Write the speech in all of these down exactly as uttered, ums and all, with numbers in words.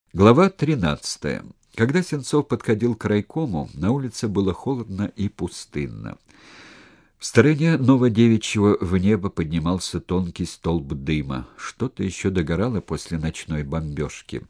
Глава тринадцатая. Когда Сенцов подходил к райкому, на улице было холодно и пустынно. В стороне Новодевичьего в небо поднимался тонкий столб дыма. Что-то еще догорало после ночной бомбежки.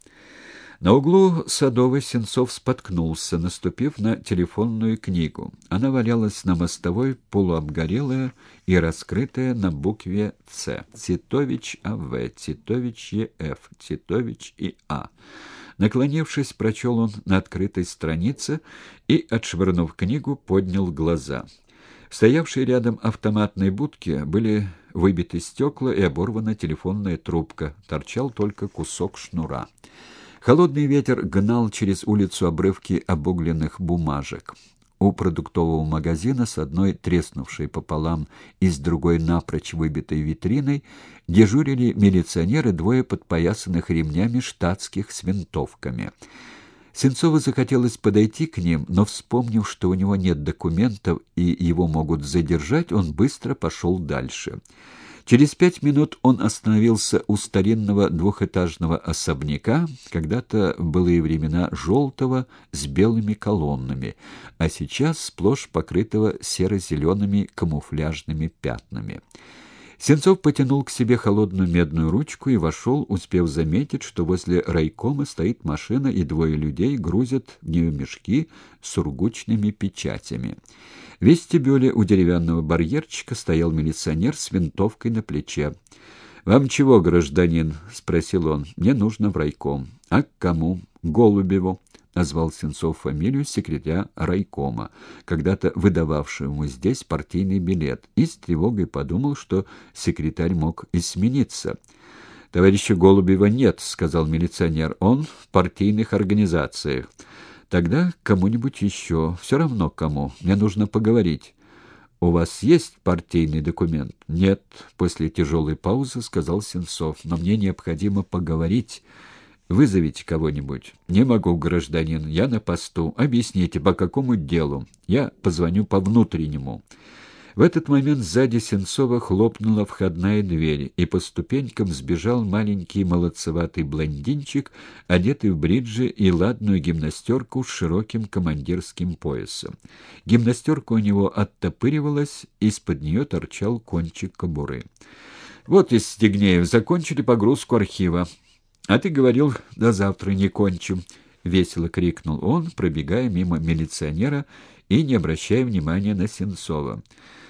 На углу Садовой Сенцов споткнулся, наступив на телефонную книгу. Она валялась на мостовой, полуобгорелая и раскрытая на букве «Ц». Титович А В, Титович Е Ф, Титович И А. Наклонившись, прочел он на открытой странице и, отшвырнув книгу, поднял глаза. В стоявшей рядом автоматной будке были выбиты стекла и оборвана телефонная трубка. Торчал только кусок шнура. Холодный ветер гнал через улицу обрывки обугленных бумажек. У продуктового магазина с одной треснувшей пополам и с другой напрочь выбитой витриной дежурили милиционеры, двое подпоясанных ремнями штатских с винтовками. Сенцову захотелось подойти к ним, но, вспомнив, что у него нет документов и его могут задержать, он быстро пошел дальше. Через пять минут он остановился у старинного двухэтажного особняка, когда-то в былые времена желтого с белыми колоннами, а сейчас сплошь покрытого серо-зелеными камуфляжными пятнами. Сенцов потянул к себе холодную медную ручку и вошел, успев заметить, что возле райкома стоит машина, и двое людей грузят в нее мешки с сургучными печатями. В вестибюле у деревянного барьерчика стоял милиционер с винтовкой на плече. «Вам чего, гражданин?» — спросил он. «Мне нужно в райком». «А к кому?» «Голубеву», — назвал Сенцов фамилию секретаря райкома, когда-то выдававшего ему здесь партийный билет, и с тревогой подумал, что секретарь мог и смениться. «Товарища Голубева нет», — сказал милиционер. «Он в партийных организациях». «Тогда кому-нибудь еще. Все равно кому. Мне нужно поговорить». «У вас есть партийный документ?» «Нет», — после тяжелой паузы сказал Сенцов. «Но мне необходимо поговорить. Вызовите кого-нибудь». «Не могу, гражданин. Я на посту. Объясните, по какому делу? Я позвоню по внутреннему». В этот момент сзади Сенцова хлопнула входная дверь, и по ступенькам сбежал маленький молодцеватый блондинчик, одетый в бриджи и ладную гимнастерку с широким командирским поясом. Гимнастерка у него оттопыривалась, из-под нее торчал кончик кобуры. «Вот, Истигнеев, закончили погрузку архива. А ты говорил, до завтра не кончим», — весело крикнул он, пробегая мимо милиционера и не обращая внимания на Сенцова.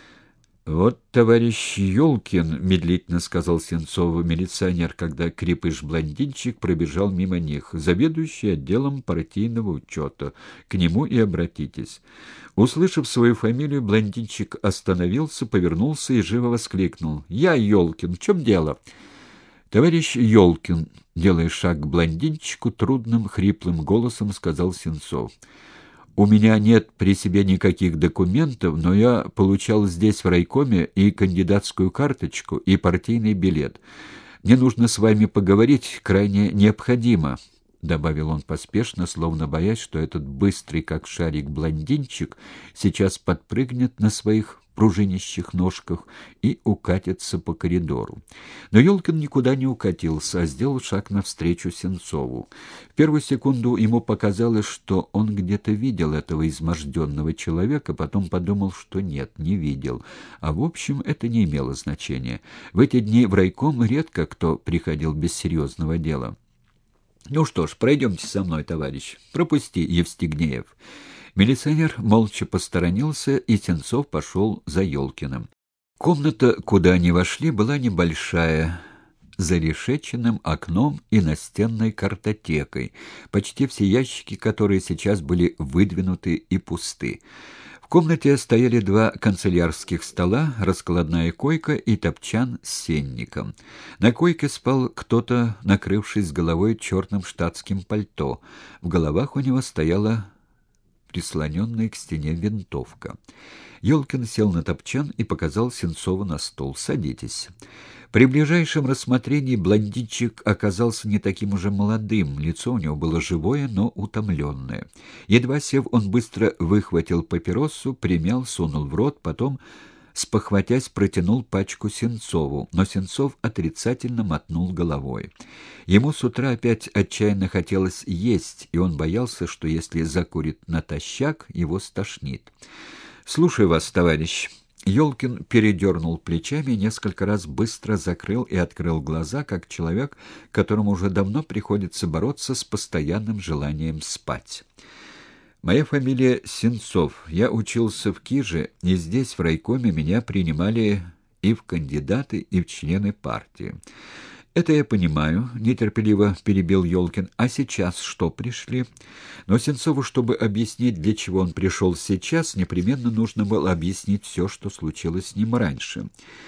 «Вот, товарищ Ёлкин», — медлительно сказал Сенцову милиционер, когда крепыш-блондинчик пробежал мимо них, «заведующий отделом партийного учета. К нему и обратитесь». Услышав свою фамилию, блондинчик остановился, повернулся и живо воскликнул. «Я Ёлкин. В чем дело?» «Товарищ Ёлкин», — делая шаг к блондинчику, трудным, хриплым голосом сказал Сенцов. «У меня нет при себе никаких документов, но я получал здесь в райкоме и кандидатскую карточку, и партийный билет. Мне нужно с вами поговорить, крайне необходимо», — добавил он поспешно, словно боясь, что этот быстрый, как шарик, блондинчик сейчас подпрыгнет на своих пружинищих ножках и укатится по коридору. Но Ёлкин никуда не укатился, а сделал шаг навстречу Сенцову. В первую секунду ему показалось, что он где-то видел этого изможденного человека, потом подумал, что нет, не видел. А в общем, это не имело значения. В эти дни в райком редко кто приходил без серьезного дела. «Ну что ж, пройдемте со мной, товарищ. Пропусти, Евстигнеев». Милиционер молча посторонился, и Сенцов пошел за Ёлкиным. Комната, куда они вошли, была небольшая, за решетчатым окном и настенной картотекой, почти все ящики, которые сейчас были выдвинуты и пусты. В комнате стояли два канцелярских стола, раскладная койка и топчан с сенником. На койке спал кто-то, накрывшись головой черным штатским пальто. В головах у него стояла прислоненная к стене винтовка. Ёлкин сел на топчан и показал Сенцову на стол. «Садитесь». При ближайшем рассмотрении блондинчик оказался не таким уже молодым, лицо у него было живое, но утомленное. Едва сев, он быстро выхватил папиросу, примял, сунул в рот, потом спохватясь, протянул пачку Сенцову, но Сенцов отрицательно мотнул головой. Ему с утра опять отчаянно хотелось есть, и он боялся, что если закурит натощак, его стошнит. «Слушаю вас, товарищ». Ёлкин передернул плечами и несколько раз быстро закрыл и открыл глаза, как человек, которому уже давно приходится бороться с постоянным желанием спать. «Моя фамилия Сенцов. Я учился в Киже, и здесь, в райкоме, меня принимали и в кандидаты, и в члены партии». «Это я понимаю», — нетерпеливо перебил Ёлкин. «А сейчас что пришли?» Но Сенцову, чтобы объяснить, для чего он пришел сейчас, непременно нужно было объяснить все, что случилось с ним раньше.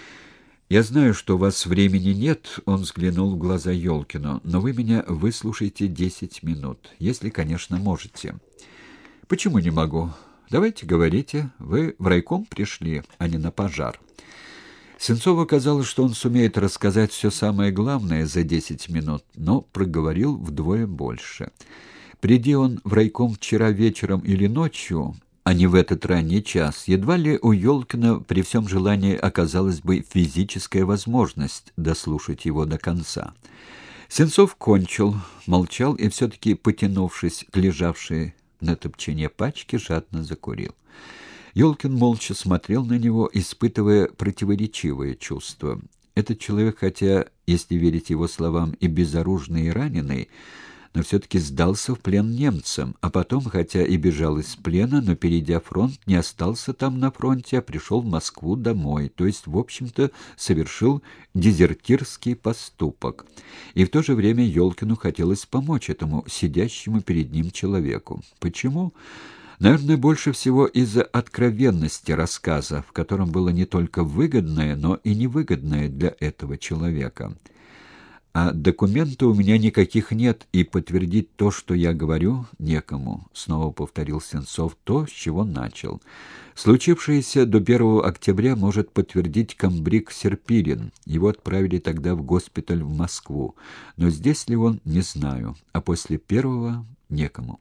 «Я знаю, что у вас времени нет», — он взглянул в глаза Ёлкину, «но вы меня выслушайте десять минут, если, конечно, можете». «Почему не могу? Давайте говорите. Вы в райком пришли, а не на пожар». Сенцову казалось, что он сумеет рассказать все самое главное за десять минут, но проговорил вдвое больше. Приди он в райком вчера вечером или ночью, а не в этот ранний час, едва ли у Ёлкина при всем желании оказалась бы физическая возможность дослушать его до конца. Сенцов кончил, молчал и все-таки, потянувшись к лежавшей на топчине пачке, жадно закурил. Ёлкин молча смотрел на него, испытывая противоречивые чувства. Этот человек, хотя, если верить его словам, и безоружный, и раненый, но все-таки сдался в плен немцам, а потом, хотя и бежал из плена, но, перейдя фронт, не остался там на фронте, а пришел в Москву домой, то есть, в общем-то, совершил дезертирский поступок. И в то же время Ёлкину хотелось помочь этому сидящему перед ним человеку. Почему? Наверное, больше всего из-за откровенности рассказа, в котором было не только выгодное, но и невыгодное для этого человека. «А документов у меня никаких нет, и подтвердить то, что я говорю, некому», — снова повторил Сенцов то, с чего начал. «Случившееся до первого октября может подтвердить комбриг Серпирин. Его отправили тогда в госпиталь в Москву. Но здесь ли он, не знаю, а после первого — некому».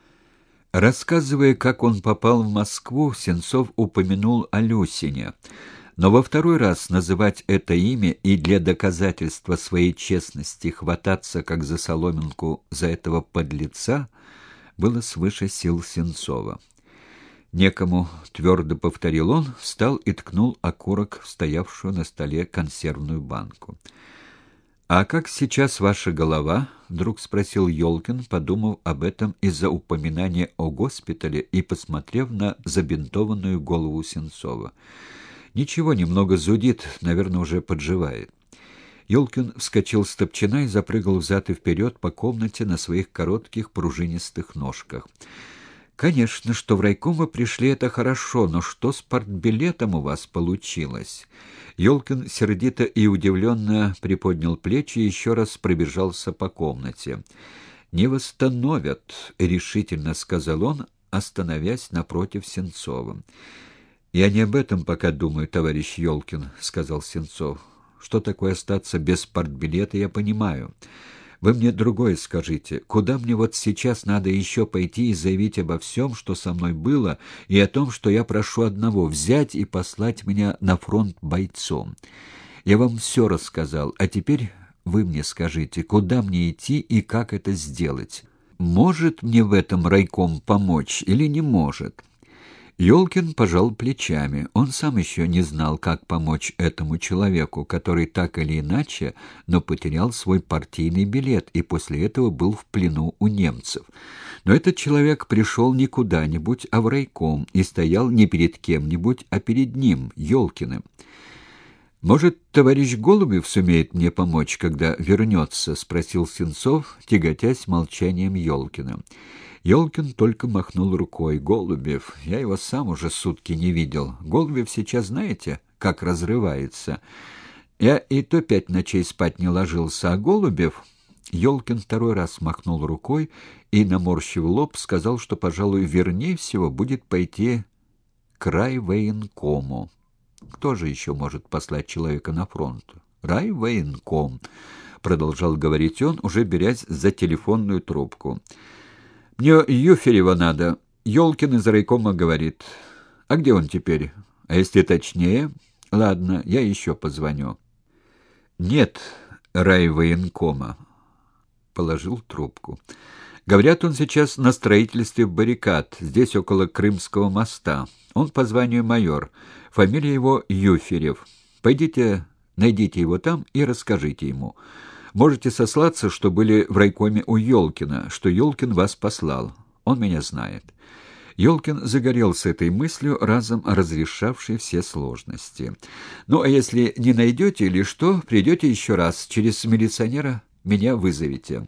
Рассказывая, как он попал в Москву, Сенцов упомянул о Люсине. Но во второй раз называть это имя и для доказательства своей честности хвататься, как за соломинку, за этого подлеца, было свыше сил Сенцова. «Некому», — твердо повторил он, встал и ткнул окурок в стоявшую на столе консервную банку. «А как сейчас ваша голова?» — вдруг спросил Ёлкин, подумав об этом из-за упоминания о госпитале и посмотрев на забинтованную голову Сенцова. «Ничего, немного зудит, наверное, уже подживает». Ёлкин вскочил с топчина и запрыгал взад и вперед по комнате на своих коротких пружинистых ножках. «Конечно, что в райком вы пришли, это хорошо, но что с партбилетом у вас получилось?» Ёлкин сердито и удивленно приподнял плечи и еще раз пробежался по комнате. «Не восстановят», — решительно сказал он, остановясь напротив Сенцова. «Я не об этом пока думаю, товарищ Ёлкин», — сказал Сенцов. «Что такое остаться без партбилета, я понимаю. Вы мне другое скажите. Куда мне вот сейчас надо еще пойти и заявить обо всем, что со мной было, и о том, что я прошу одного — взять и послать меня на фронт бойцом? Я вам все рассказал, а теперь вы мне скажите, куда мне идти и как это сделать? Может мне в этом райком помочь или не может?» Ёлкин пожал плечами. Он сам еще не знал, как помочь этому человеку, который так или иначе, но потерял свой партийный билет и после этого был в плену у немцев. Но этот человек пришел не куда-нибудь, а в райком, и стоял не перед кем-нибудь, а перед ним, Ёлкиным. «Может, товарищ Голубев сумеет мне помочь, когда вернется?» — спросил Сенцов, тяготясь молчанием Ёлкина. Ёлкин только махнул рукой. «Голубев, я его сам уже сутки не видел. Голубев сейчас, знаете, как разрывается. Я и то пять ночей спать не ложился, а Голубев...» Ёлкин второй раз махнул рукой и, наморщив лоб, сказал, что, пожалуй, вернее всего будет пойти к райвоенкому. Кто же еще может послать человека на фронт? Райвоенком, продолжал говорить он, уже берясь за телефонную трубку. «Мне Юферева надо. Ёлкин из райкома говорит. А где он теперь? А если точнее? Ладно, я еще позвоню. Нет райвоенкома. Положил трубку. Говорят, он сейчас на строительстве баррикад, здесь около Крымского моста. Он по званию майор. Фамилия его Юферев. Пойдите, найдите его там и расскажите ему. Можете сослаться, что были в райкоме у Ёлкина, что Ёлкин вас послал. Он меня знает. Ёлкин загорелся этой мыслью, разом разрешавшей все сложности. Ну, а если не найдете или что, придете еще раз, через милиционера меня вызовете.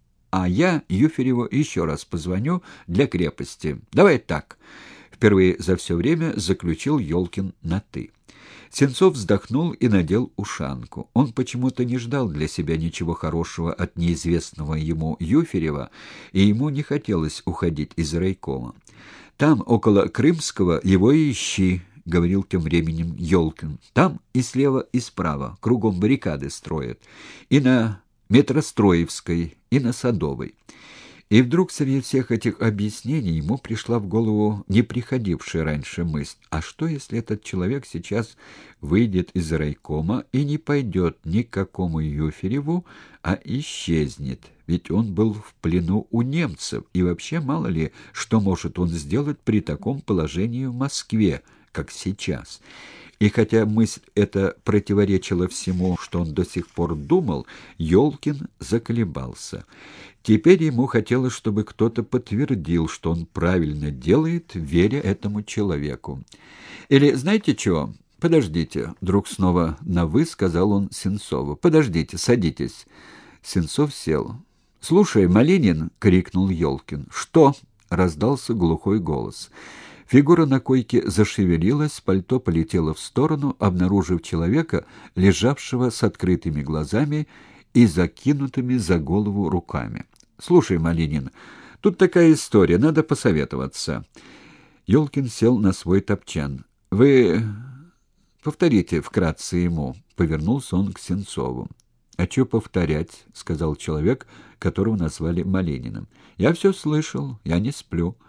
А я Юфереву еще раз позвоню для крепости. Давай так. Впервые за все время заключил Ёлкин на «ты». Сенцов вздохнул и надел ушанку. Он почему-то не ждал для себя ничего хорошего от неизвестного ему Юферева, и ему не хотелось уходить из райкома. «Там, около Крымского, его и ищи», — говорил тем временем Ёлкин. «Там и слева, и справа, кругом баррикады строят. И на Метростроевской, и на Садовой». И вдруг среди всех этих объяснений ему пришла в голову не приходившая раньше мысль: а что, если этот человек сейчас выйдет из райкома и не пойдет ни к какому Юфереву, а исчезнет? Ведь он был в плену у немцев, и вообще мало ли, что может он сделать при таком положении в Москве, как сейчас. И хотя мысль эта противоречила всему, что он до сих пор думал, Ёлкин заколебался. Теперь ему хотелось, чтобы кто-то подтвердил, что он правильно делает, веря этому человеку. Или, знаете что, подождите, вдруг снова на «вы» сказал он Сенцову. Подождите, садитесь. Сенцов сел. «Слушай, Малинин!» — крикнул Ёлкин. «Что?» — раздался глухой голос. Фигура на койке зашевелилась, пальто полетело в сторону, обнаружив человека, лежавшего с открытыми глазами и закинутыми за голову руками. «Слушай, Малинин, тут такая история, надо посоветоваться». Ёлкин сел на свой топчан. «Вы повторите вкратце ему», — повернулся он к Сенцову. «А что повторять?» — сказал человек, которого назвали Малининым. «Я все слышал, я не сплю».